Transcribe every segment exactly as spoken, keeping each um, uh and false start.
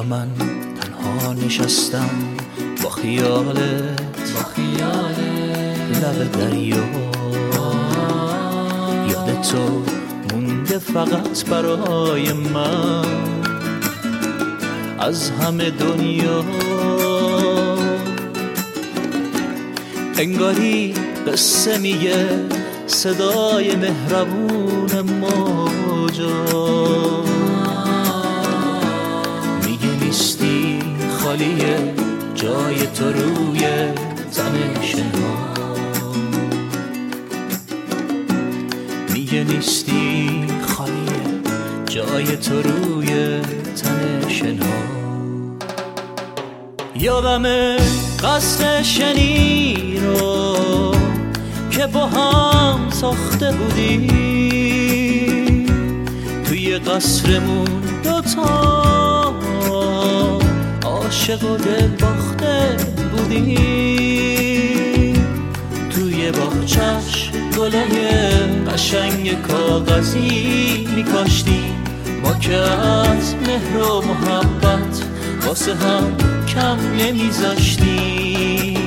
من تنها نشستم با خیالت، با خیالت لب دریا. یاد تو مونده فقط برای من از همه دنیا. انگاری قصه میگه صدای مهربون موجا، میگه نیستی خالیه جای تو روی تن شنا. میگه نیستی خالیه جای تو روی تن شنا. یادم قصر شنی رو که با هم ساخته بودی، توی قصرمون دوتا عاشق و دل باخته بودی. توی باغچش گلای قشنگ کاغذی میکاشتی، ما که از مهر و محبت واسه هم کم نمیذاشتی.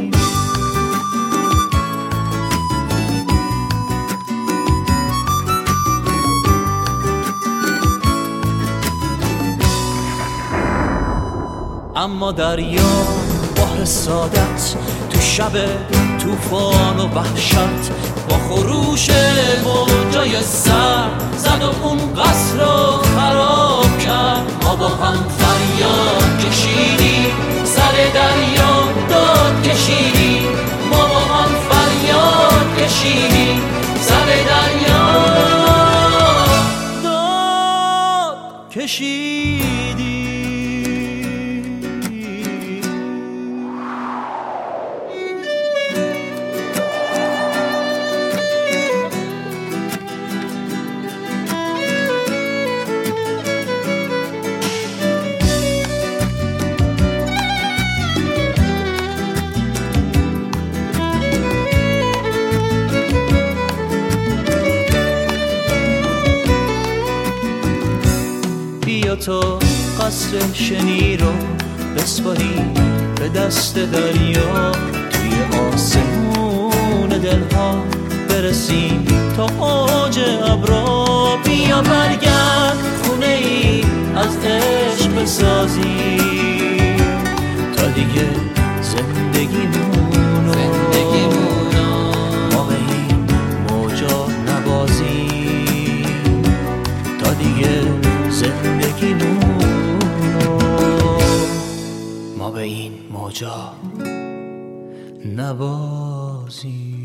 اما دریا بحر سعادت تو شب طوفان و وحشت با خروش موجای سر زد و اون قصر رو خراب کرد. ما با هم فریاد کشیدیم، سر دریا داد کشیدیم. ما با هم فریاد کشیدیم، سر دریا داد کشیدیم. بیا تو قصر شنی رو بسپاری به دست دریا، توی آسمون دلها برسیم تا اوج ابرا. بیا برگرد خونه ای از عشق بسازی تا دیگه زندگیمونو ما به این موجا نبازیم، تا دیگه زندگیمونو ما به این موجا نبازیم.